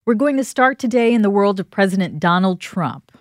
We're going to start today in the world of President Donald Trump.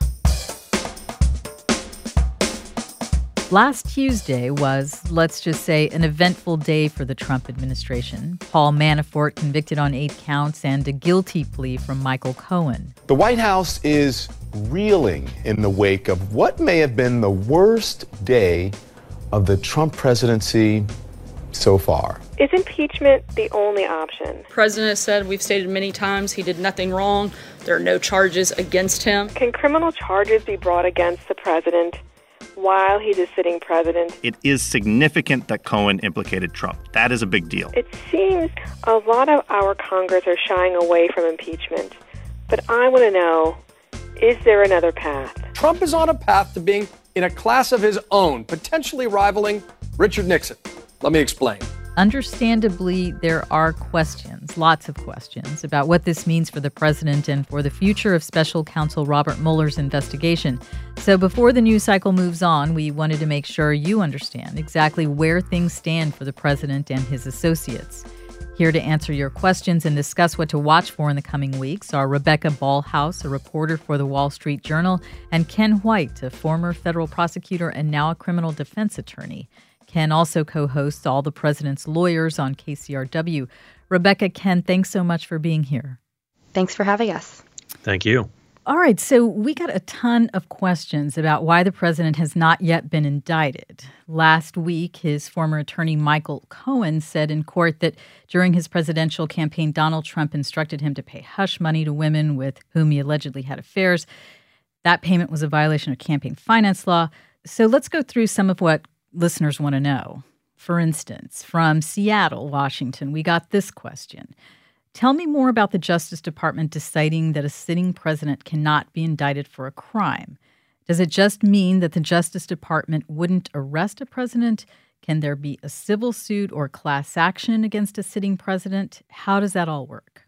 Last Tuesday was, let's just say, an eventful day for the Trump administration. Paul Manafort convicted on 8 counts and a guilty plea from Michael Cohen. The White House is reeling in the wake of what may have been the worst day of the Trump presidency so far. Is impeachment the only option? The president has said, we've stated many times, he did nothing wrong. There are no charges against him. Can criminal charges be brought against the president while he's a sitting president? It is significant that Cohen implicated Trump. That is a big deal. It seems a lot of our Congress are shying away from impeachment. But I want to know, is there another path? Trump is on a path to being in a class of his own, potentially rivaling Richard Nixon. Let me explain. Understandably, there are questions, lots of questions, about what this means for the president and for the future of special counsel Robert Mueller's investigation. So before the news cycle moves on, we wanted to make sure you understand exactly where things stand for the president and his associates. Here to answer your questions and discuss what to watch for in the coming weeks are Rebecca Ballhaus, a reporter for the Wall Street Journal, and Ken White, a former federal prosecutor and now a criminal defense attorney. Ken also co-hosts All the President's Lawyers on KCRW. Rebecca, Ken, thanks so much for being here. Thanks for having us. Thank you. All right, so we got a ton of questions about why the president has not yet been indicted. Last week, his former attorney Michael Cohen said in court that during his presidential campaign, Donald Trump instructed him to pay hush money to women with whom he allegedly had affairs. That payment was a violation of campaign finance law. So let's go through some of what listeners want to know. For instance, from Seattle, Washington, we got this question. Tell me more about the Justice Department deciding that a sitting president cannot be indicted for a crime. Does it just mean that the Justice Department wouldn't arrest a president? Can there be a civil suit or class action against a sitting president? How does that all work?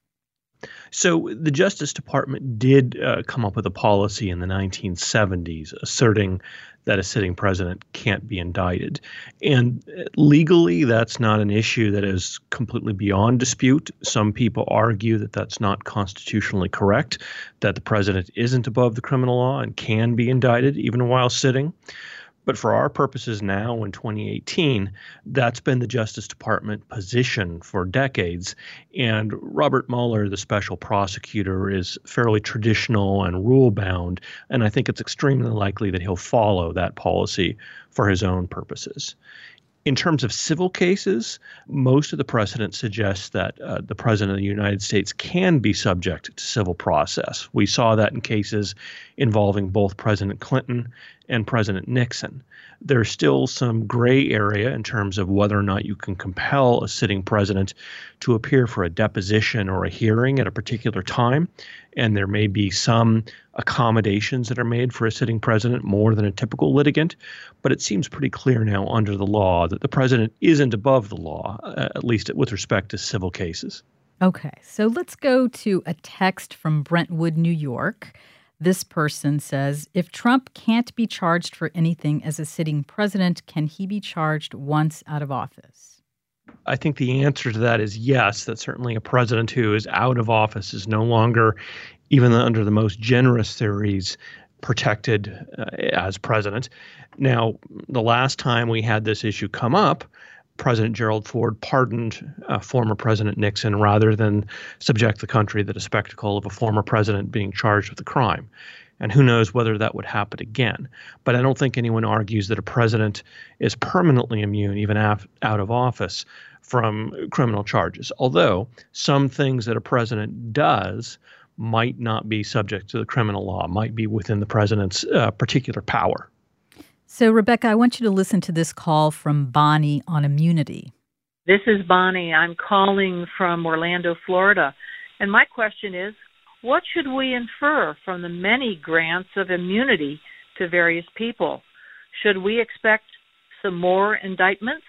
So the Justice Department did come up with a policy in the 1970s asserting that a sitting president can't be indicted. And legally, that's not an issue that is completely beyond dispute. Some people argue that that's not constitutionally correct, that the president isn't above the criminal law and can be indicted even while sitting. But for our purposes now in 2018, that's been the Justice Department position for decades. And Robert Mueller, the special prosecutor, is fairly traditional and rule-bound. And I think it's extremely likely that he'll follow that policy for his own purposes. In terms of civil cases, most of the precedent suggests that the president of the United States can be subject to civil process. We saw that in cases involving both President Clinton and President Nixon. There's still some gray area in terms of whether or not you can compel a sitting president to appear for a deposition or a hearing at a particular time. And there may be some accommodations that are made for a sitting president more than a typical litigant. But it seems pretty clear now under the law that the president isn't above the law, at least with respect to civil cases. Okay, so let's go to a text from Brentwood, New York. This person says, if Trump can't be charged for anything as a sitting president, can he be charged once out of office? I think the answer to that is yes, that certainly a president who is out of office is no longer, even under the most generous theories, protected as president. Now, the last time we had this issue come up, President Gerald Ford pardoned former President Nixon rather than subject the country to the spectacle of a former president being charged with a crime. And who knows whether that would happen again. But I don't think anyone argues that a president is permanently immune, even out of office, from criminal charges. Although some things that a president does might not be subject to the criminal law, might be within the president's particular power. So, Rebecca, I want you to listen to this call from Bonnie on immunity. This is Bonnie. I'm calling from Orlando, Florida. And my question is, what should we infer from the many grants of immunity to various people? Should we expect some more indictments?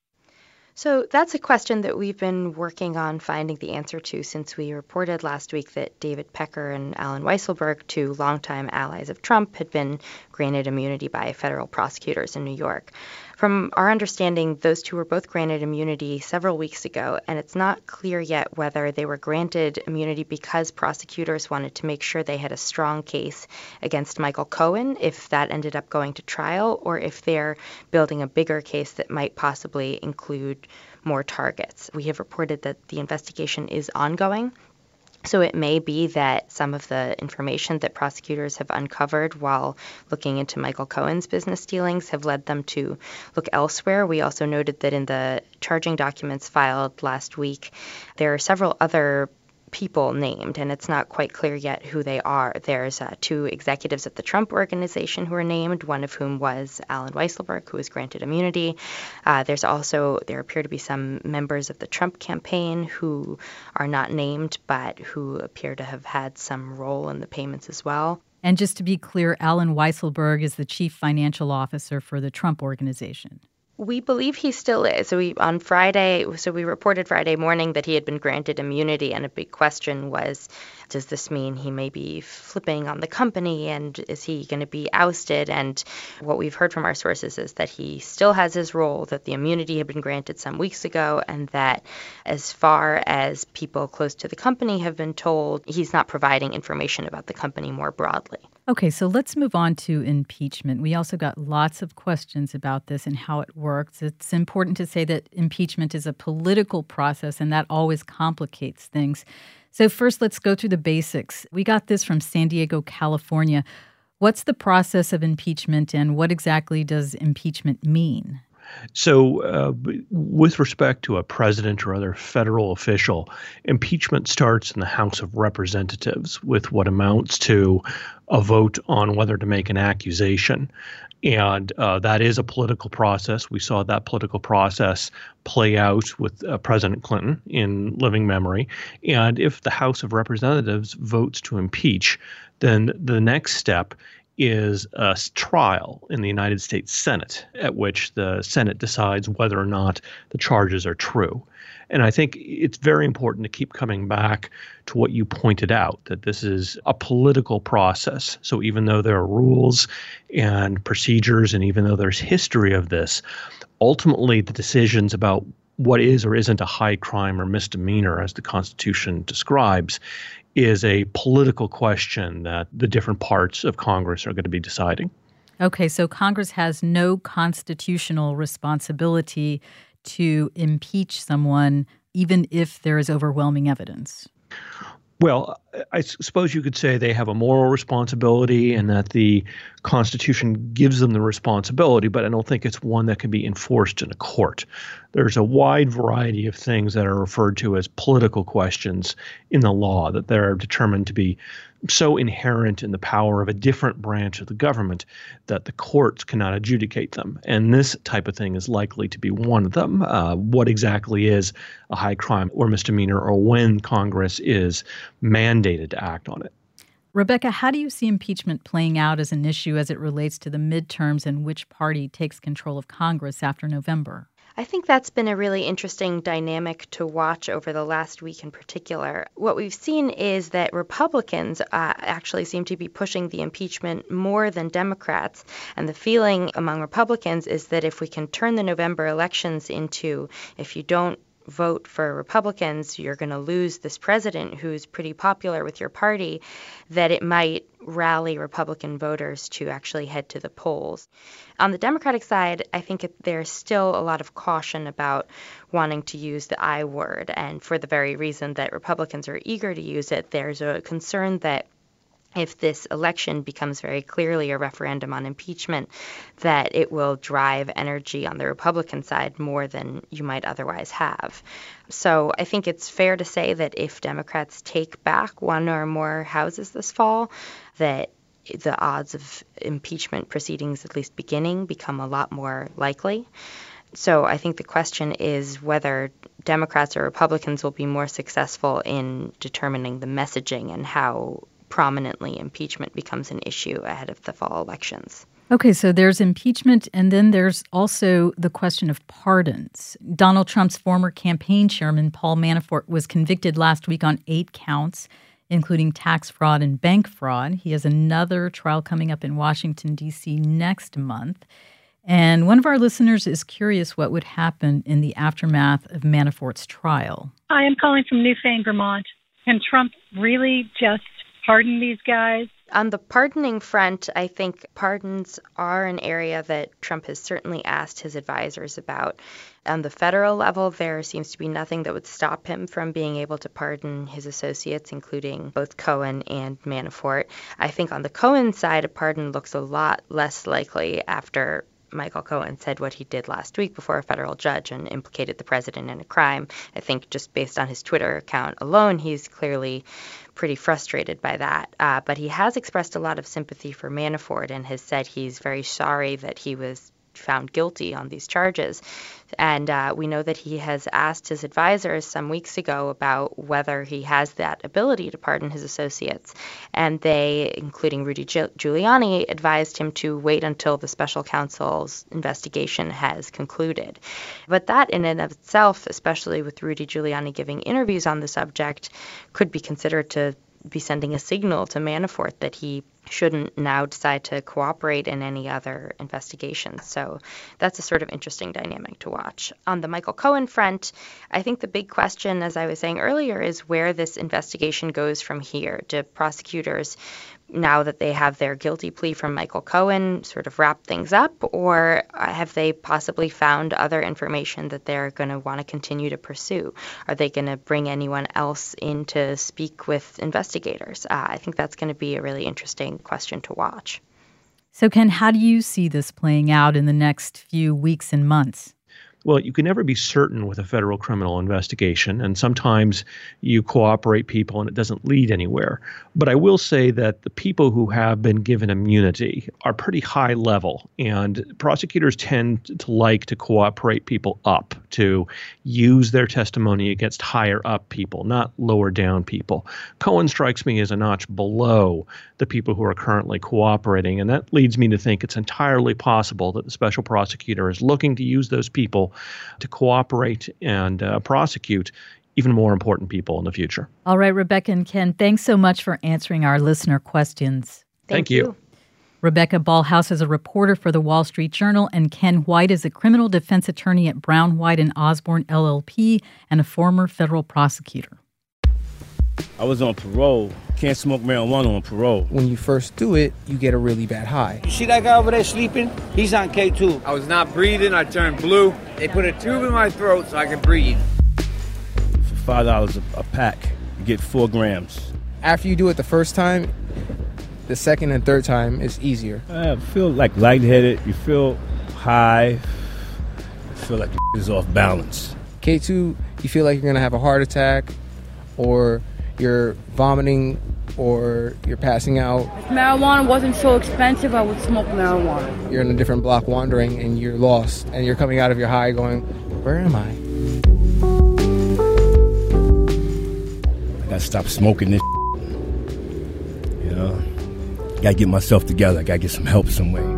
So that's a question that we've been working on finding the answer to since we reported last week that David Pecker and Alan Weisselberg, two longtime allies of Trump, had been granted immunity by federal prosecutors in New York. From our understanding, those two were both granted immunity several weeks ago, and it's not clear yet whether they were granted immunity because prosecutors wanted to make sure they had a strong case against Michael Cohen if that ended up going to trial, or if they're building a bigger case that might possibly include more targets. We have reported that the investigation is ongoing. So it may be that some of the information that prosecutors have uncovered while looking into Michael Cohen's business dealings have led them to look elsewhere. We also noted that in the charging documents filed last week, there are several other people named, and it's not quite clear yet who they are. There's two executives at the Trump Organization who are named, one of whom was Allen Weisselberg, who was granted immunity. There appear to be some members of the Trump campaign who are not named, but who appear to have had some role in the payments as well. And just to be clear, Allen Weisselberg is the chief financial officer for the Trump Organization. We believe he still is. We reported Friday morning that he had been granted immunity, and a big question was, does this mean he may be flipping on the company, and is he going to be ousted? And what we've heard from our sources is that he still has his role, that the immunity had been granted some weeks ago, and that as far as people close to the company have been told, he's not providing information about the company more broadly. Okay, so let's move on to impeachment. We also got lots of questions about this and how it works. It's important to say that impeachment is a political process, and that always complicates things. So first, let's go through the basics. We got this from San Diego, California. What's the process of impeachment, and what exactly does impeachment mean? So with respect to a president or other federal official, impeachment starts in the House of Representatives with what amounts to a vote on whether to make an accusation. And that is a political process. We saw that political process play out with President Clinton in living memory. And if the House of Representatives votes to impeach, then the next step is a trial in the United States Senate, at which the Senate decides whether or not the charges are true. And I think it's very important to keep coming back to what you pointed out, that this is a political process. So even though there are rules and procedures, and even though there's history of this, ultimately the decisions about what is or isn't a high crime or misdemeanor, as the Constitution describes, is a political question that the different parts of Congress are going to be deciding. Okay, so Congress has no constitutional responsibility to impeach someone, even if there is overwhelming evidence. Well, I suppose you could say they have a moral responsibility and that the Constitution gives them the responsibility, but I don't think it's one that can be enforced in a court. There's a wide variety of things that are referred to as political questions in the law that they're determined to be so inherent in the power of a different branch of the government that the courts cannot adjudicate them. And this type of thing is likely to be one of them. What exactly is a high crime or misdemeanor, or when Congress is mandated to act on it? Rebecca, how do you see impeachment playing out as an issue as it relates to the midterms and which party takes control of Congress after November? I think that's been a really interesting dynamic to watch over the last week in particular. What we've seen is that Republicans actually seem to be pushing the impeachment more than Democrats. And the feeling among Republicans is that if we can turn the November elections into, if you don't vote for Republicans, you're going to lose this president who's pretty popular with your party, that it might rally Republican voters to actually head to the polls. On the Democratic side, I think there's still a lot of caution about wanting to use the I word. And for the very reason that Republicans are eager to use it, there's a concern that if this election becomes very clearly a referendum on impeachment, that it will drive energy on the Republican side more than you might otherwise have. So I think it's fair to say that if Democrats take back one or more houses this fall, that the odds of impeachment proceedings at least beginning become a lot more likely. So I think the question is whether Democrats or Republicans will be more successful in determining the messaging and how prominently impeachment becomes an issue ahead of the fall elections. Okay, so there's impeachment, and then there's also the question of pardons. Donald Trump's former campaign chairman, Paul Manafort, was convicted last week on 8 counts, including tax fraud and bank fraud. He has another trial coming up in Washington, D.C. next month. And one of our listeners is curious what would happen in the aftermath of Manafort's trial. I am calling from Newfane, Vermont. Can Trump really just pardon these guys? On the pardoning front, I think pardons are an area that Trump has certainly asked his advisors about. On the federal level, there seems to be nothing that would stop him from being able to pardon his associates, including both Cohen and Manafort. I think on the Cohen side, a pardon looks a lot less likely after Michael Cohen said what he did last week before a federal judge and implicated the president in a crime. I think just based on his Twitter account alone, he's clearly pretty frustrated by that. But he has expressed a lot of sympathy for Manafort and has said he's very sorry that he was found guilty on these charges. And we know that he has asked his advisors some weeks ago about whether he has that ability to pardon his associates. And they, including Rudy Giuliani, advised him to wait until the special counsel's investigation has concluded. But that in and of itself, especially with Rudy Giuliani giving interviews on the subject, could be considered to be sending a signal to Manafort that he shouldn't now decide to cooperate in any other investigations. So that's a sort of interesting dynamic to watch. On the Michael Cohen front, I think the big question, as I was saying earlier, is where this investigation goes from here. Do prosecutors, now that they have their guilty plea from Michael Cohen, sort of wrap things up, or have they possibly found other information that they're going to want to continue to pursue? Are they going to bring anyone else in to speak with investigators? I think that's going to be a really interesting question to watch. So, Ken, how do you see this playing out in the next few weeks and months? Well, you can never be certain with a federal criminal investigation, and sometimes you cooperate people and it doesn't lead anywhere. But I will say that the people who have been given immunity are pretty high level, and prosecutors tend to like to cooperate people up, to use their testimony against higher up people, not lower down people. Cohen strikes me as a notch below the people who are currently cooperating, and that leads me to think it's entirely possible that the special prosecutor is looking to use those people to cooperate and prosecute even more important people in the future. All right, Rebecca and Ken, thanks so much for answering our listener questions. Thank you. Rebecca Ballhaus is a reporter for the Wall Street Journal, and Ken White is a criminal defense attorney at Brown, White & Osborne, LLP, and a former federal prosecutor. I was on parole. Can't smoke marijuana on parole. When you first do it, you get a really bad high. You see that guy over there sleeping? He's on K2. I was not breathing. I turned blue. They put a tube in my throat so I could breathe. For $5 a pack, you get 4 grams. After you do it the first time, the second and third time is easier. I feel like lightheaded. You feel high. You feel like is off balance. K2, you feel like you're going to have a heart attack, or you're vomiting, or you're passing out. If marijuana wasn't so expensive, I would smoke marijuana. You're in a different block wandering and you're lost, and you're coming out of your high going, where am I? I gotta stop smoking this. You know, gotta get myself together. I gotta get some help some way.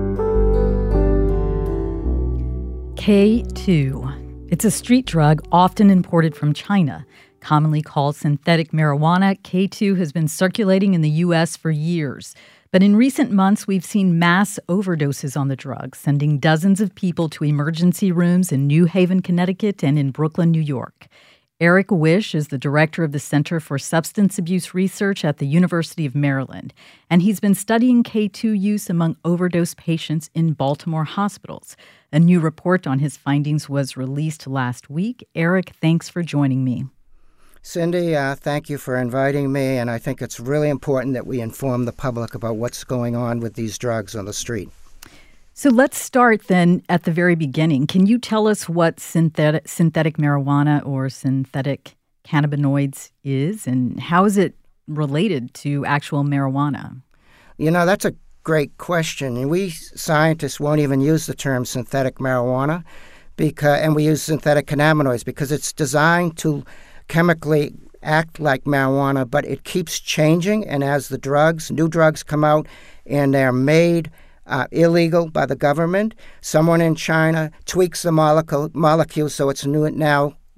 K2. It's a street drug often imported from China. Commonly called synthetic marijuana, K2 has been circulating in the U.S. for years. But in recent months, we've seen mass overdoses on the drug, sending dozens of people to emergency rooms in New Haven, Connecticut, and in Brooklyn, New York. Eric Wish is the director of the Center for Substance Abuse Research at the University of Maryland, and he's been studying K2 use among overdose patients in Baltimore hospitals. A new report on his findings was released last week. Eric, thanks for joining me. Cindy, thank you for inviting me, and I think it's really important that we inform the public about what's going on with these drugs on the street. So let's start then at the very beginning. Can you tell us what synthetic marijuana or synthetic cannabinoids is, and how is it related to actual marijuana? You know, that's a great question, and we scientists won't even use the term synthetic marijuana, and we use synthetic cannabinoids because it's designed to chemically act like marijuana, but it keeps changing. And as the new drugs come out and they're made illegal by the government, someone in China tweaks the molecule so it's now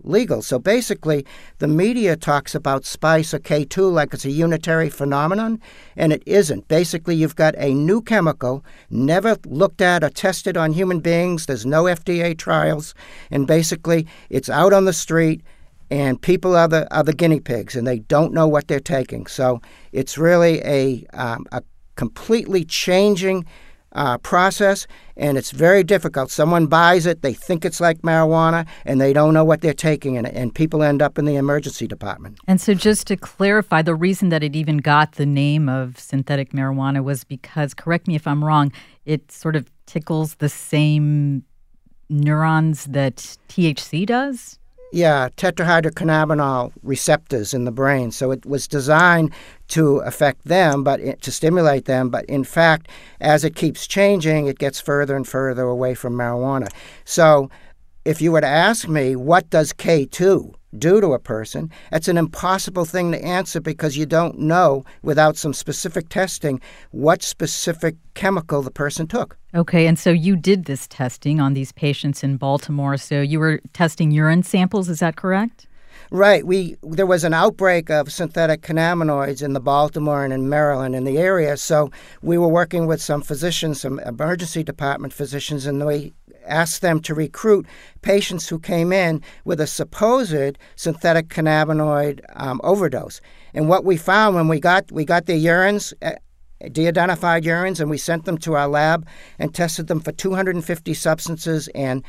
legal. So basically, the media talks about spice or K2 like it's a unitary phenomenon, and it isn't. Basically, you've got a new chemical, never looked at or tested on human beings. There's no FDA trials, and basically, it's out on the street, and people are the guinea pigs, and they don't know what they're taking. So it's really a completely changing process, and it's very difficult. Someone buys it, they think it's like marijuana, and they don't know what they're taking in it, and people end up in the emergency department. And so just to clarify, the reason that it even got the name of synthetic marijuana was because, correct me if I'm wrong, it sort of tickles the same neurons that THC does? Yeah, tetrahydrocannabinol receptors in the brain. So it was designed to affect them, to stimulate them. But in fact, as it keeps changing, it gets further and further away from marijuana. So if you were to ask me, what does K2 do to a person, that's an impossible thing to answer because you don't know, without some specific testing, what specific chemical the person took. Okay, and so you did this testing on these patients in Baltimore. So you were testing urine samples, is that correct? Right. There was an outbreak of synthetic cannabinoids in the Baltimore and in Maryland in the area. So we were working with some physicians, some emergency department physicians, and we asked them to recruit patients who came in with a supposed synthetic cannabinoid overdose. And what we found when we got their urines, de-identified urines, and we sent them to our lab and tested them for 250 substances and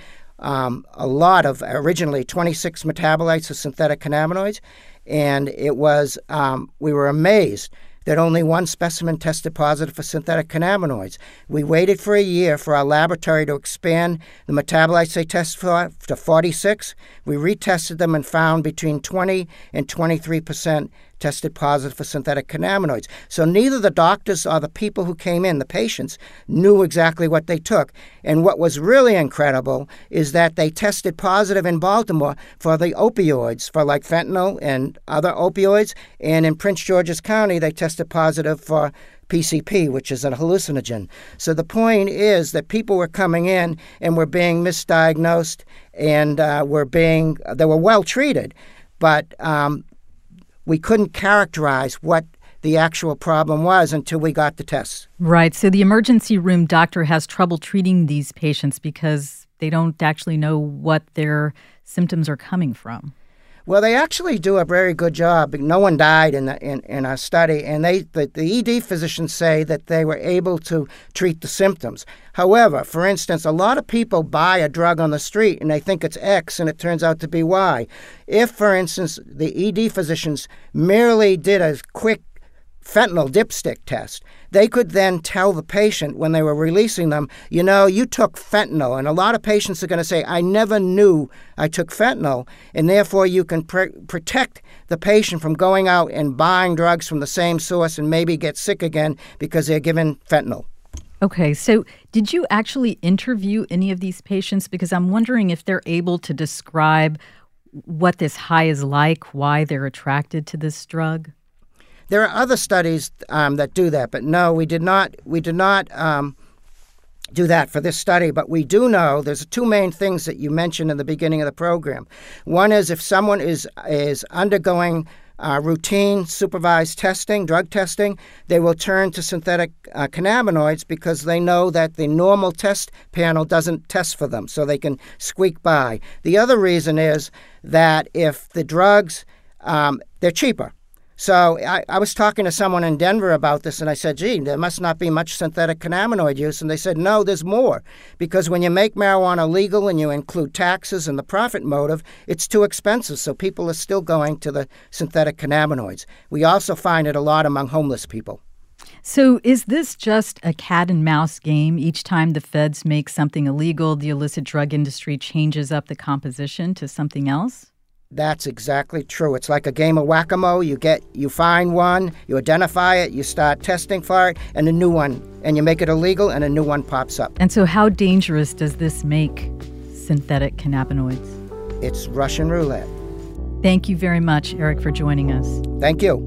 a lot of, originally 26 metabolites of synthetic cannabinoids. And it was, we were amazed that only one specimen tested positive for synthetic cannabinoids. We waited for a year for our laboratory to expand the metabolites they test for to 46. We retested them and found between 20 and 23% tested positive for synthetic cannabinoids. So neither the doctors or the people who came in, the patients, knew exactly what they took. And what was really incredible is that they tested positive in Baltimore for the opioids, for like fentanyl and other opioids. And in Prince George's County, they tested positive for PCP, which is a hallucinogen. So the point is that people were coming in and were being misdiagnosed and they were well treated, but we couldn't characterize what the actual problem was until we got the tests. Right. So the emergency room doctor has trouble treating these patients because they don't actually know what their symptoms are coming from. Well, they actually do a very good job. No one died in our study, and the ED physicians say that they were able to treat the symptoms. However, for instance, a lot of people buy a drug on the street and they think it's X and it turns out to be Y. If, for instance, the ED physicians merely did a quick fentanyl dipstick test, they could then tell the patient when they were releasing them, you took fentanyl. And a lot of patients are going to say, I never knew I took fentanyl. And therefore, you can protect the patient from going out and buying drugs from the same source and maybe get sick again because they're given fentanyl. Okay, so did you actually interview any of these patients? Because I'm wondering if they're able to describe what this high is like, why they're attracted to this drug. There are other studies that do that, but no, we did not do that for this study. But we do know there's two main things that you mentioned in the beginning of the program. One is if someone is undergoing routine supervised testing, drug testing, they will turn to synthetic cannabinoids because they know that the normal test panel doesn't test for them, so they can squeak by. The other reason is that if the drugs, they're cheaper. So I was talking to someone in Denver about this, and I said, gee, there must not be much synthetic cannabinoid use. And they said, no, there's more. Because when you make marijuana legal and you include taxes and the profit motive, it's too expensive. So people are still going to the synthetic cannabinoids. We also find it a lot among homeless people. So is this just a cat and mouse game? Each time the feds make something illegal, the illicit drug industry changes up the composition to something else? That's exactly true. It's like a game of whack-a-mole. You find one, you identify it, you start testing for it, and a new one, and you make it illegal, and a new one pops up. And so how dangerous does this make synthetic cannabinoids? It's Russian roulette. Thank you very much, Eric, for joining us. Thank you.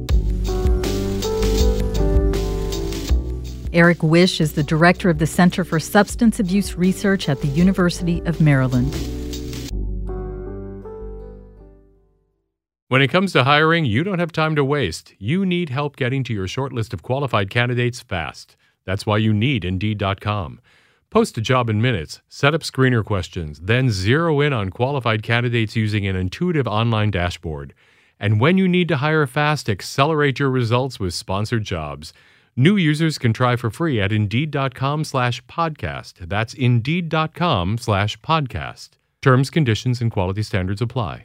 Eric Wish is the director of the Center for Substance Abuse Research at the University of Maryland. When it comes to hiring, you don't have time to waste. You need help getting to your short list of qualified candidates fast. That's why you need Indeed.com. Post a job in minutes, set up screener questions, then zero in on qualified candidates using an intuitive online dashboard. And when you need to hire fast, accelerate your results with sponsored jobs. New users can try for free at Indeed.com/podcast. That's Indeed.com/podcast. Terms, conditions, and quality standards apply.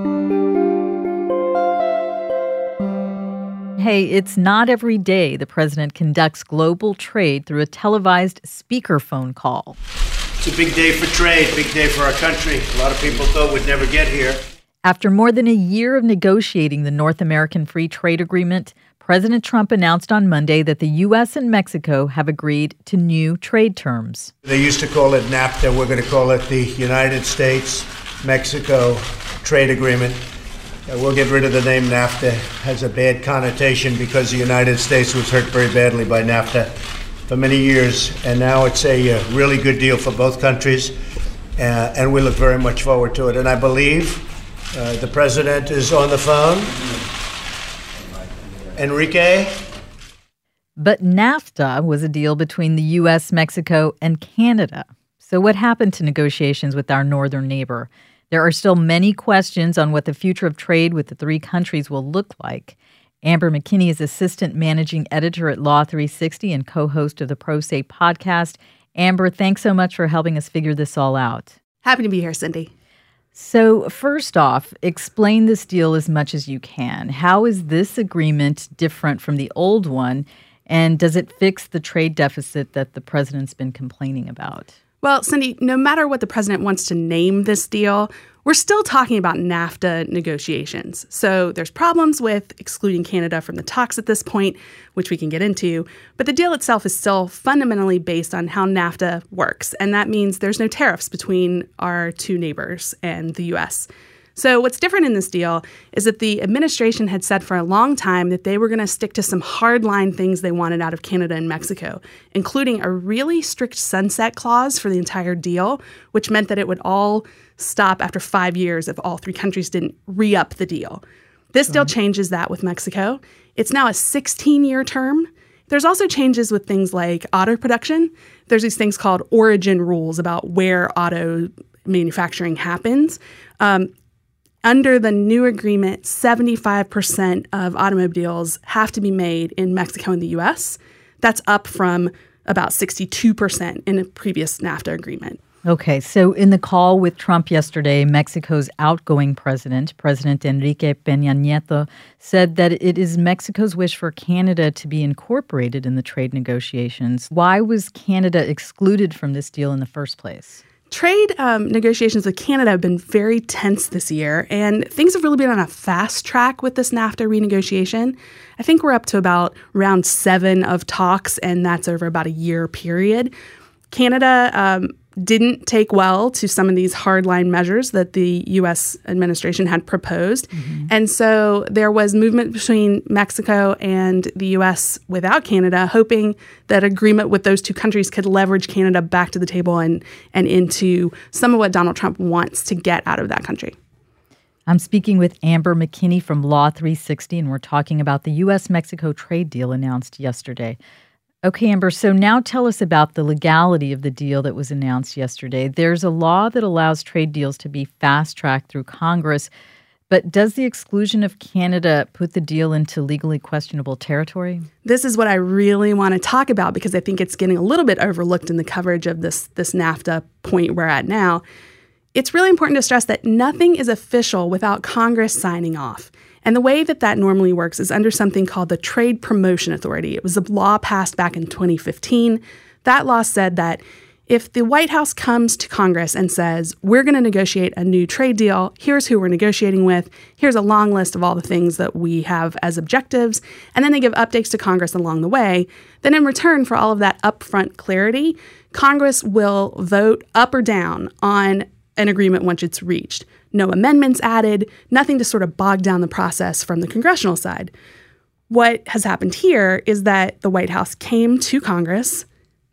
Hey, it's not every day the president conducts global trade through a televised speakerphone call. It's a big day for trade, big day for our country. A lot of people thought we'd never get here. After more than a year of negotiating the North American Free Trade Agreement, President Trump announced on Monday that the U.S. and Mexico have agreed to new trade terms. They used to call it NAFTA. We're going to call it the United States-Mexico Trade Agreement. We'll get rid of the name NAFTA. It has a bad connotation because the United States was hurt very badly by NAFTA for many years, and now it's a really good deal for both countries, and we look very much forward to it. And I believe the president is on the phone. Enrique? But NAFTA was a deal between the U.S., Mexico, and Canada. So what happened to negotiations with our northern neighbor? There are still many questions on what the future of trade with the three countries will look like. Amber McKinney is assistant managing editor at Law 360 and co-host of the Pro Se podcast. Amber, thanks so much for helping us figure this all out. Happy to be here, Cindy. So first off, explain this deal as much as you can. How is this agreement different from the old one, and does it fix the trade deficit that the president's been complaining about? Well, Cindy, no matter what the president wants to name this deal, we're still talking about NAFTA negotiations. So there's problems with excluding Canada from the talks at this point, which we can get into. But the deal itself is still fundamentally based on how NAFTA works. And that means there's no tariffs between our two neighbors and the U.S. So what's different in this deal is that the administration had said for a long time that they were going to stick to some hardline things they wanted out of Canada and Mexico, including a really strict sunset clause for the entire deal, which meant that it would all stop after 5 years if all three countries didn't re-up the deal. This deal changes that with Mexico. It's now a 16-year term. There's also changes with things like auto production. There's these things called origin rules about where auto manufacturing happens. Under the new agreement, 75% of automobiles have to be made in Mexico and the U.S. That's up from about 62% in a previous NAFTA agreement. Okay, so in the call with Trump yesterday, Mexico's outgoing president, President Enrique Peña Nieto, said that it is Mexico's wish for Canada to be incorporated in the trade negotiations. Why was Canada excluded from this deal in the first place? Trade negotiations with Canada have been very tense this year, and things have really been on a fast track with this NAFTA renegotiation. I think we're up to about round 7 of talks, and that's over about a year period. Canada didn't take well to some of these hardline measures that the U.S. administration had proposed. Mm-hmm. And so there was movement between Mexico and the U.S. without Canada, hoping that agreement with those two countries could leverage Canada back to the table and into some of what Donald Trump wants to get out of that country. I'm speaking with Amber McKinney from Law 360, and we're talking about the U.S.-Mexico trade deal announced yesterday. Okay, Amber, so now tell us about the legality of the deal that was announced yesterday. There's a law that allows trade deals to be fast-tracked through Congress, but does the exclusion of Canada put the deal into legally questionable territory? This is what I really want to talk about because I think it's getting a little bit overlooked in the coverage of this NAFTA point we're at now. It's really important to stress that nothing is official without Congress signing off. And the way that normally works is under something called the Trade Promotion Authority. It was a law passed back in 2015. That law said that if the White House comes to Congress and says, we're going to negotiate a new trade deal, here's who we're negotiating with, here's a long list of all the things that we have as objectives, and then they give updates to Congress along the way, then in return for all of that upfront clarity, Congress will vote up or down on an agreement once it's reached. No amendments added, nothing to sort of bog down the process from the congressional side. What has happened here is that the White House came to Congress,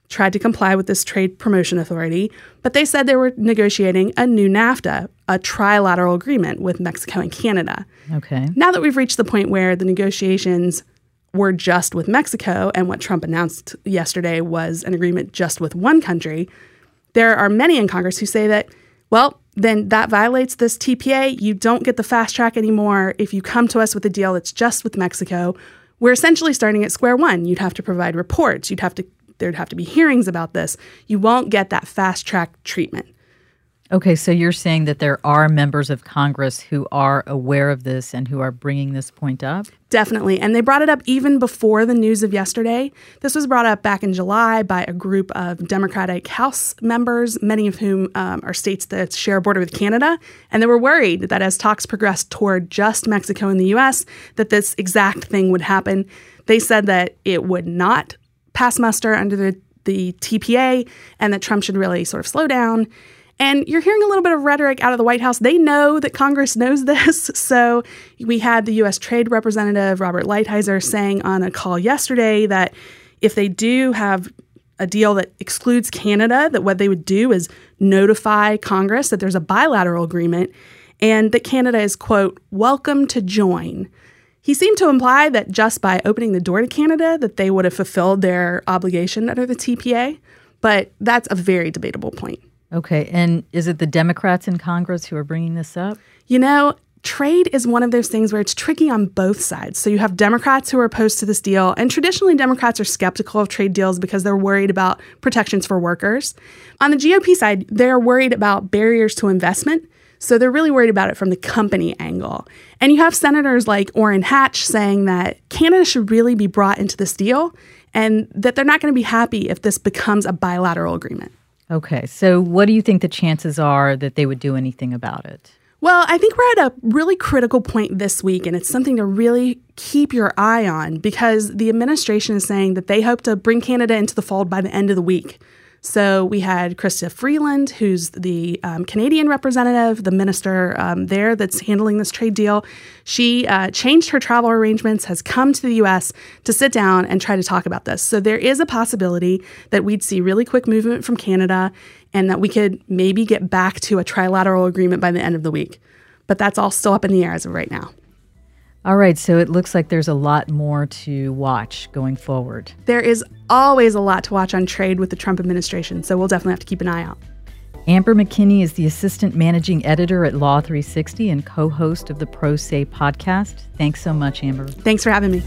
tried to comply with this trade promotion authority, but they said they were negotiating a new NAFTA, a trilateral agreement with Mexico and Canada. Okay. Now that we've reached the point where the negotiations were just with Mexico and what Trump announced yesterday was an agreement just with one country, there are many in Congress who say that, well, then that violates this TPA. You don't get the fast track anymore if you come to us with a deal that's just with Mexico. We're essentially starting at square one. You'd have to provide reports. There'd have to be hearings about this. You won't get that fast track treatment. Okay, so you're saying that there are members of Congress who are aware of this and who are bringing this point up? Definitely. And they brought it up even before the news of yesterday. This was brought up back in July by a group of Democratic House members, many of whom are states that share a border with Canada. And they were worried that as talks progressed toward just Mexico and the U.S., that this exact thing would happen. They said that it would not pass muster under the TPA and that Trump should really sort of slow down. And you're hearing a little bit of rhetoric out of the White House. They know that Congress knows this. So we had the U.S. Trade Representative Robert Lighthizer saying on a call yesterday that if they do have a deal that excludes Canada, that what they would do is notify Congress that there's a bilateral agreement and that Canada is, quote, welcome to join. He seemed to imply that just by opening the door to Canada that they would have fulfilled their obligation under the TPA. But that's a very debatable point. Okay, and is it the Democrats in Congress who are bringing this up? You know, trade is one of those things where it's tricky on both sides. So you have Democrats who are opposed to this deal, and traditionally Democrats are skeptical of trade deals because they're worried about protections for workers. On the GOP side, they're worried about barriers to investment, so they're really worried about it from the company angle. And you have senators like Orrin Hatch saying that Canada should really be brought into this deal and that they're not going to be happy if this becomes a bilateral agreement. Okay, so what do you think the chances are that they would do anything about it? Well, I think we're at a really critical point this week, and it's something to really keep your eye on because the administration is saying that they hope to bring Canada into the fold by the end of the week. So we had Chrystia Freeland, who's the Canadian representative, the minister there that's handling this trade deal. She changed her travel arrangements, has come to the U.S. to sit down and try to talk about this. So there is a possibility that we'd see really quick movement from Canada and that we could maybe get back to a trilateral agreement by the end of the week. But that's all still up in the air as of right now. All right, so it looks like there's a lot more to watch going forward. There is always a lot to watch on trade with the Trump administration, so we'll definitely have to keep an eye out. Amber McKinney is the assistant managing editor at Law 360 and co-host of the Pro Se podcast. Thanks so much, Amber. Thanks for having me.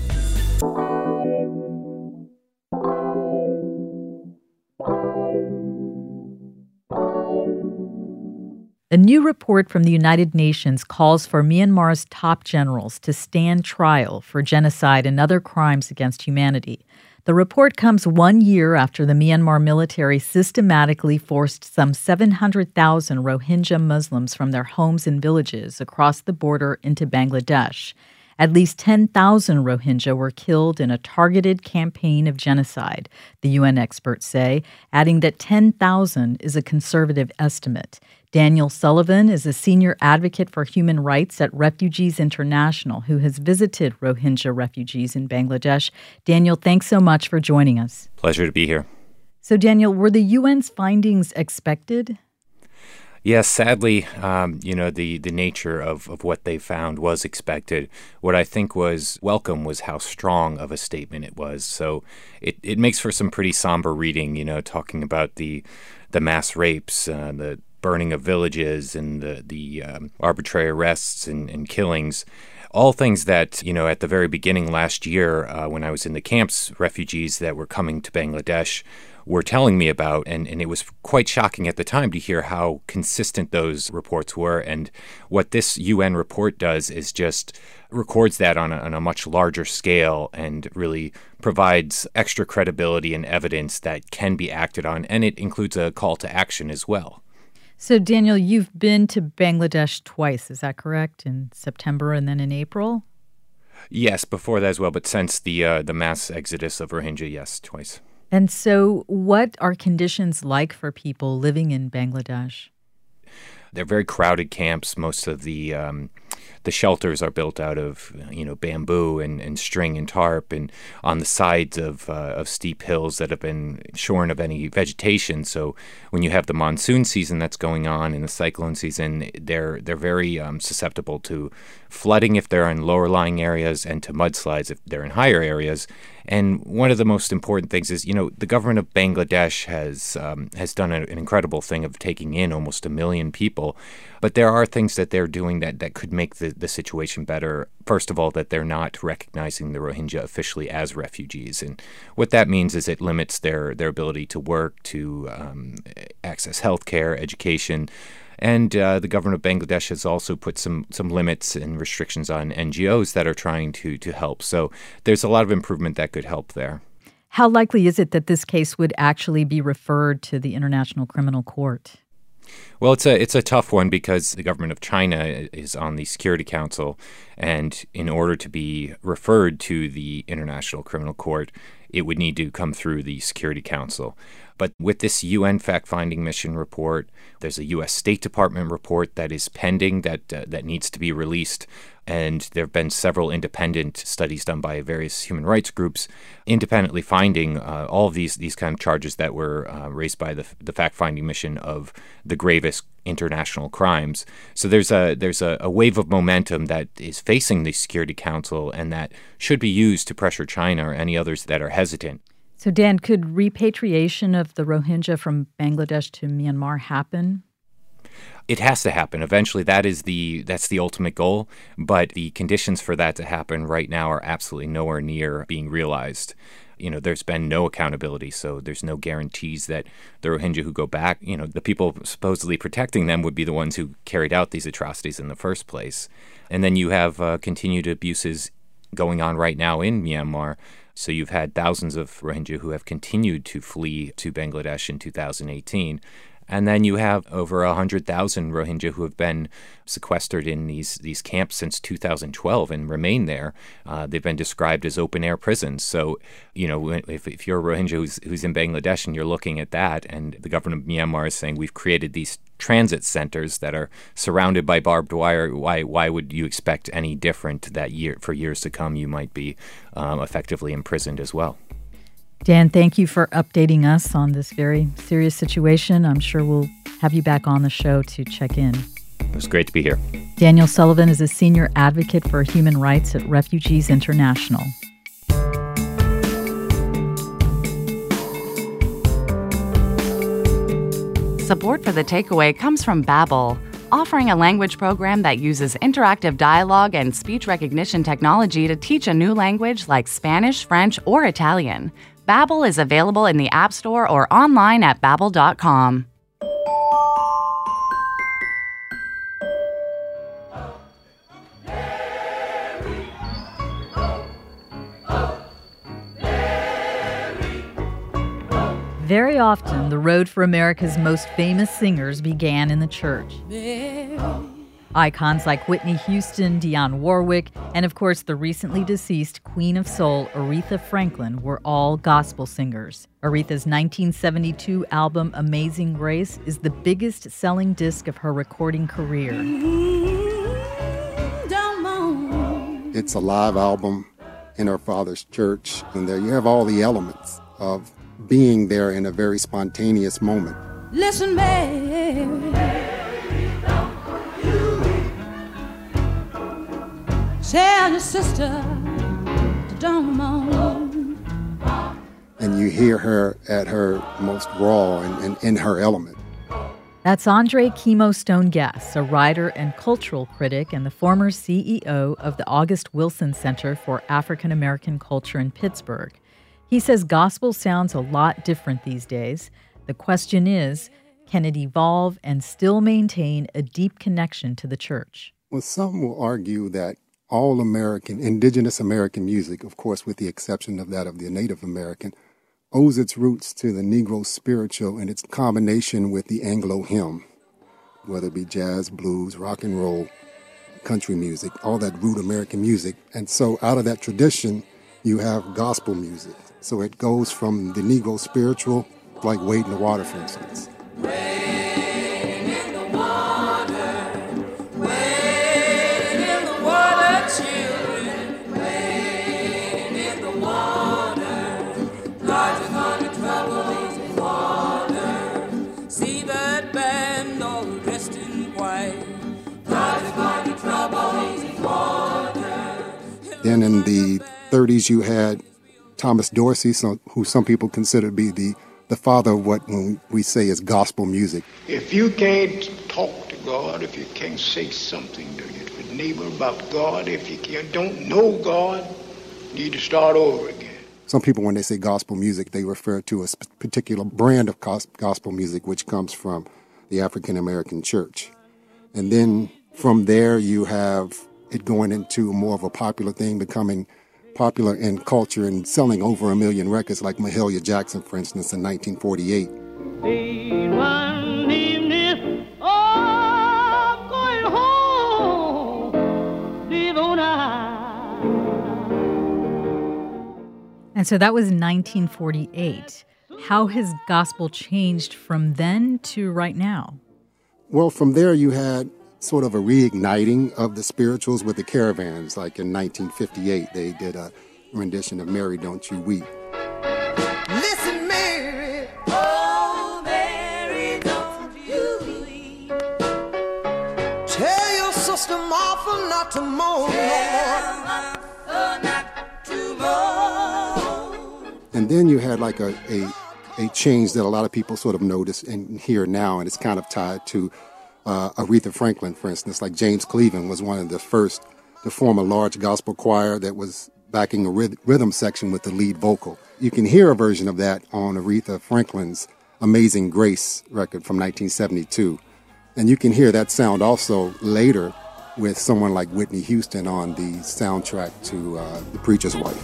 A new report from the United Nations calls for Myanmar's top generals to stand trial for genocide and other crimes against humanity. The report comes 1 year after the Myanmar military systematically forced some 700,000 Rohingya Muslims from their homes and villages across the border into Bangladesh. At least 10,000 Rohingya were killed in a targeted campaign of genocide, the UN experts say, adding that 10,000 is a conservative estimate. Daniel Sullivan is a senior advocate for human rights at Refugees International who has visited Rohingya refugees in Bangladesh. Daniel, thanks so much for joining us. Pleasure to be here. So, Daniel, were the UN's findings expected? Yes, sadly, the nature of what they found was expected. What I think was welcome was how strong of a statement it was. So it makes for some pretty somber reading, talking about the mass rapes, the burning of villages and the arbitrary arrests and killings, all things that, at the very beginning last year when I was in the camps, refugees that were coming to Bangladesh were telling me about. And it was quite shocking at the time to hear how consistent those reports were. And what this UN report does is just records that on a much larger scale and really provides extra credibility and evidence that can be acted on. And it includes a call to action as well. So, Daniel, you've been to Bangladesh twice, is that correct? In September and then in April? Yes, before that as well, but since the mass exodus of Rohingya, yes, twice. And so what are conditions like for people living in Bangladesh? They're very crowded camps. Most of the The shelters are built out of, bamboo and string and tarp, and on the sides of steep hills that have been shorn of any vegetation. So when you have the monsoon season that's going on and the cyclone season, they're very susceptible to flooding if they're in lower-lying areas and to mudslides if they're in higher areas. And one of the most important things is, the government of Bangladesh has done an incredible thing of taking in almost 1 million people. But there are things that they're doing that could make the situation better. First of all, that they're not recognizing the Rohingya officially as refugees. And what that means is it limits their ability to work, to access health care, education. And the government of Bangladesh has also put some limits and restrictions on NGOs that are trying to help. So there's a lot of improvement that could help there. How likely is it that this case would actually be referred to the International Criminal Court? Well, it's a tough one because the government of China is on the Security Council, and in order to be referred to the International Criminal Court, it would need to come through the Security Council. But with this UN fact-finding mission report, there's a U.S. State Department report that is pending that needs to be released. And there have been several independent studies done by various human rights groups independently finding all of these kind of charges that were raised by the fact-finding mission of the gravest international crimes. So there's a wave of momentum that is facing the Security Council and that should be used to pressure China or any others that are hesitant. So, Dan, could repatriation of the Rohingya from Bangladesh to Myanmar happen? It has to happen. Eventually, that's the ultimate goal. But the conditions for that to happen right now are absolutely nowhere near being realized. There's been no accountability, so there's no guarantees that the Rohingya who go back, the people supposedly protecting them would be the ones who carried out these atrocities in the first place. And then you have continued abuses going on right now in Myanmar. So you've had thousands of Rohingya who have continued to flee to Bangladesh in 2018. And then you have over 100,000 Rohingya who have been sequestered in these camps since 2012 and remain there. They've been described as open-air prisons. So, if you're a Rohingya who's in Bangladesh and you're looking at that, and the government of Myanmar is saying we've created these transit centers that are surrounded by barbed wire, why would you expect any different that for years to come you might be effectively imprisoned as well? Dan, thank you for updating us on this very serious situation. I'm sure we'll have you back on the show to check in. It was great to be here. Daniel Sullivan is a senior advocate for human rights at Refugees International. Support for The Takeaway comes from Babbel, offering a language program that uses interactive dialogue and speech recognition technology to teach a new language like Spanish, French, or Italian. Babbel is available in the App Store or online at babbel.com. Very often, the road for America's most famous singers began in the church. Icons like Whitney Houston, Dionne Warwick, and of course the recently deceased Queen of Soul, Aretha Franklin, were all gospel singers. Aretha's 1972 album, Amazing Grace, is the biggest selling disc of her recording career. It's a live album in her father's church, and there you have all the elements of being there in a very spontaneous moment. Listen, Mary, tell your sister to don't moan. And you hear her at her most raw and in her element. That's Andre Chemo Stone Gass, a writer and cultural critic and the former CEO of the August Wilson Center for African American Culture in Pittsburgh. He says gospel sounds a lot different these days. The question is, can it evolve and still maintain a deep connection to the church? Well, some will argue that all American, indigenous American music, of course with the exception of that of the Native American, owes its roots to the Negro spiritual and its combination with the Anglo hymn, whether it be jazz, blues, rock and roll, country music, all that root American music. And so out of that tradition, you have gospel music. So it goes from the Negro spiritual, like Wade in the Water, for instance. Wade in the water, wade Then in the 30s, you had Thomas Dorsey, who some people consider to be the father of what we say is gospel music. If you can't talk to God, if you can't say something to your neighbor about God, if you don't know God, you need to start over again. Some people, when they say gospel music, they refer to a particular brand of gospel music, which comes from the African American church. And then from there, you have it going into more of a popular thing, becoming popular in culture and selling over 1 million records, like Mahalia Jackson, for instance, in 1948. One evening, oh, going home, leave on high. And so that was 1948. How has gospel changed from then to right now? Well, from there you had sort of a reigniting of the spirituals with the Caravans. Like in 1958, they did a rendition of Mary, Don't You Weep. Listen, Mary, oh, Mary, don't you weep. Tell your sister Martha not to mourn. Tell Martha not to mourn. And then you had like a change that a lot of people sort of notice and hear now, and it's kind of tied to Aretha Franklin, for instance. Like James Cleveland was one of the first to form a large gospel choir that was backing a rhythm section with the lead vocal. You can hear a version of that on Aretha Franklin's Amazing Grace record from 1972. And you can hear that sound also later with someone like Whitney Houston on the soundtrack to The Preacher's Wife.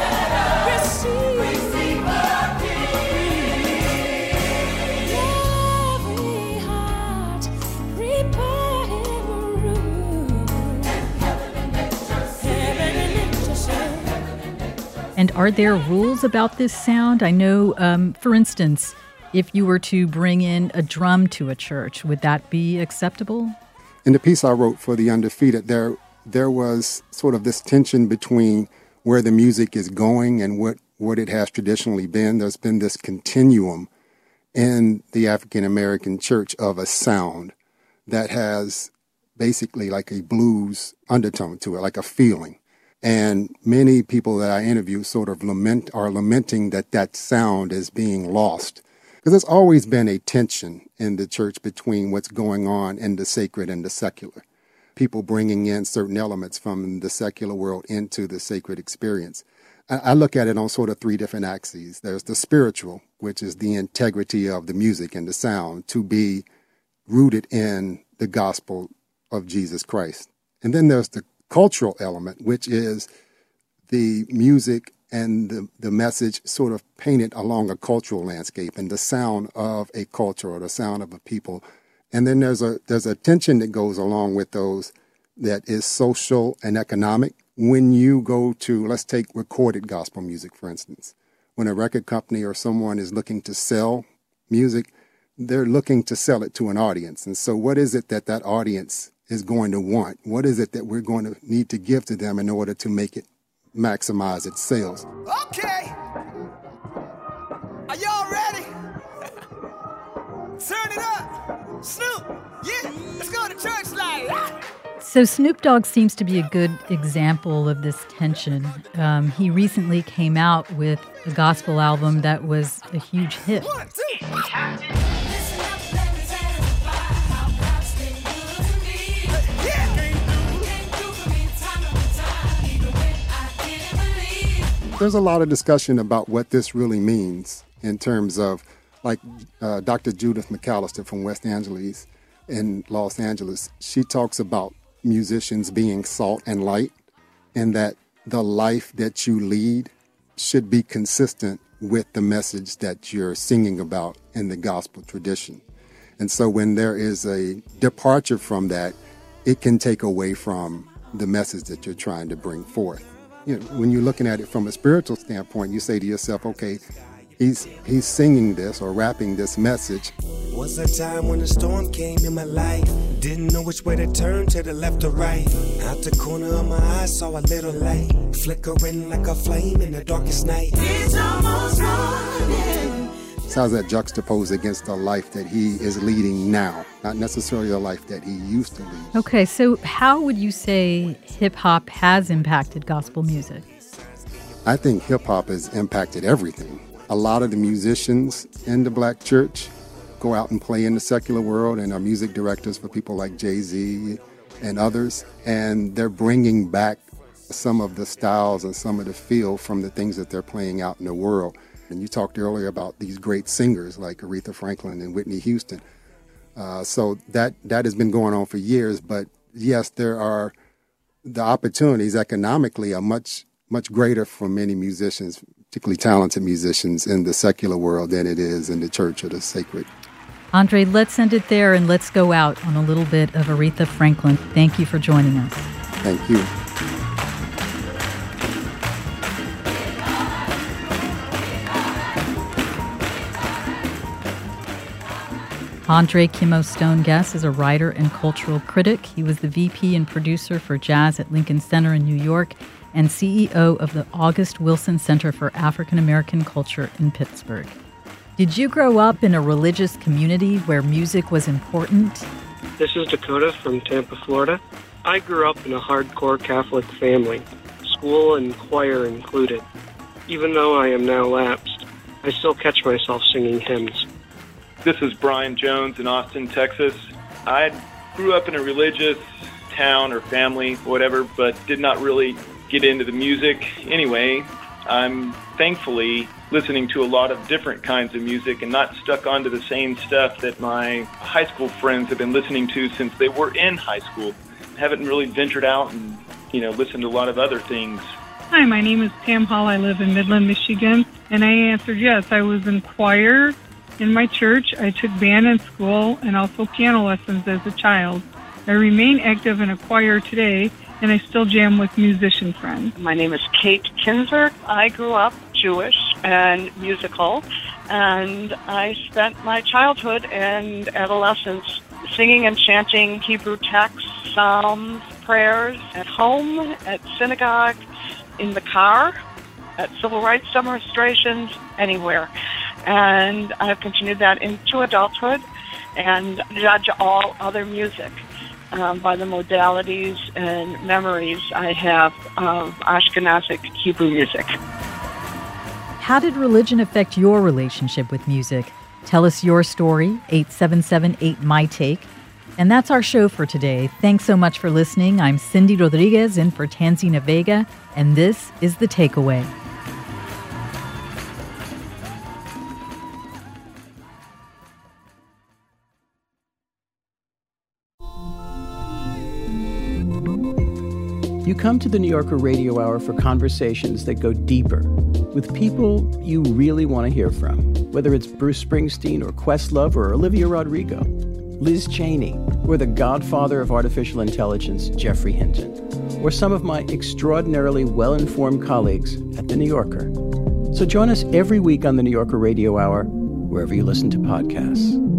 And are there rules about this sound? I know, for instance, if you were to bring in a drum to a church, would that be acceptable? In the piece I wrote for The Undefeated, there was sort of this tension between where the music is going and what it has traditionally been. There's been this continuum in the African American church of a sound that has basically like a blues undertone to it, like a feeling. And many people that I interview sort of are lamenting that sound is being lost. Because there's always been a tension in the church between what's going on in the sacred and the secular. People bringing in certain elements from the secular world into the sacred experience. I look at it on sort of 3 different axes. There's the spiritual, which is the integrity of the music and the sound to be rooted in the gospel of Jesus Christ. And then there's the cultural element, which is the music and the message sort of painted along a cultural landscape and the sound of a culture or the sound of a people. And then there's a tension that goes along with those that is social and economic. When you go to, let's take recorded gospel music, for instance. When a record company or someone is looking to sell music, they're looking to sell it to an audience. And so what is it that audience is going to want? What is it that we're going to need to give to them in order to make it maximize its sales? Okay. Are y'all ready? Turn it up. Snoop, yeah, let's go to church life. So Snoop Dogg seems to be a good example of this tension. He recently came out with a gospel album that was a huge hit. 1, 2. There's a lot of discussion about what this really means in terms of, like Dr. Judith McAllister from West Angeles in Los Angeles. She talks about musicians being salt and light, and that the life that you lead should be consistent with the message that you're singing about in the gospel tradition. And so when there is a departure from that, it can take away from the message that you're trying to bring forth. You know, when you're looking at it from a spiritual standpoint, you say to yourself, okay, he's singing this or rapping this message. Was a time when a storm came in my life. Didn't know which way to turn, to the left or right. Out the corner of my eye saw a little light, flickering like a flame in the darkest night. It's almost morning. How's that juxtaposed against the life that he is leading now, not necessarily the life that he used to lead? Okay, so how would you say hip-hop has impacted gospel music? I think hip-hop has impacted everything. A lot of the musicians in the black church go out and play in the secular world and are music directors for people like Jay-Z and others, and they're bringing back some of the styles and some of the feel from the things that they're playing out in the world. And you talked earlier about these great singers like Aretha Franklin and Whitney Houston. So that has been going on for years. But yes, there are the opportunities economically are much greater for many musicians, particularly talented musicians in the secular world, than it is in the church or the sacred. Andre, let's end it there and let's go out on a little bit of Aretha Franklin. Thank you for joining us. Thank you. Andre Kimo Stone-Guess is a writer and cultural critic. He was the VP and producer for jazz at Lincoln Center in New York and CEO of the August Wilson Center for African American Culture in Pittsburgh. Did you grow up in a religious community where music was important? This is Dakota from Tampa, Florida. I grew up in a hardcore Catholic family, school and choir included. Even though I am now lapsed, I still catch myself singing hymns. This is Brian Jones in Austin, Texas. I grew up in a religious town or family, whatever, but did not really get into the music. Anyway, I'm thankfully listening to a lot of different kinds of music and not stuck onto the same stuff that my high school friends have been listening to since they were in high school. Haven't really ventured out and, listened to a lot of other things. Hi, my name is Pam Hall. I live in Midland, Michigan, and I answered yes. I was in choir in my church. I took band in school and also piano lessons as a child. I remain active in a choir today, and I still jam with musician friends. My name is Kate Kinzer. I grew up Jewish and musical, and I spent my childhood and adolescence singing and chanting Hebrew texts, psalms, prayers at home, at synagogue, in the car, at civil rights demonstrations, anywhere. And I've continued that into adulthood and judge all other music by the modalities and memories I have of Ashkenazic Hebrew music. How did religion affect your relationship with music? Tell us your story, 877-8MY-TAKE. And that's our show for today. Thanks so much for listening. I'm Cindy Rodriguez in for Tanzina Vega, and this is The Takeaway. You come to the New Yorker Radio Hour for conversations that go deeper with people you really want to hear from, whether it's Bruce Springsteen or Questlove or Olivia Rodrigo, Liz Cheney, or the godfather of artificial intelligence, Geoffrey Hinton, or some of my extraordinarily well-informed colleagues at The New Yorker. So join us every week on the New Yorker Radio Hour, wherever you listen to podcasts.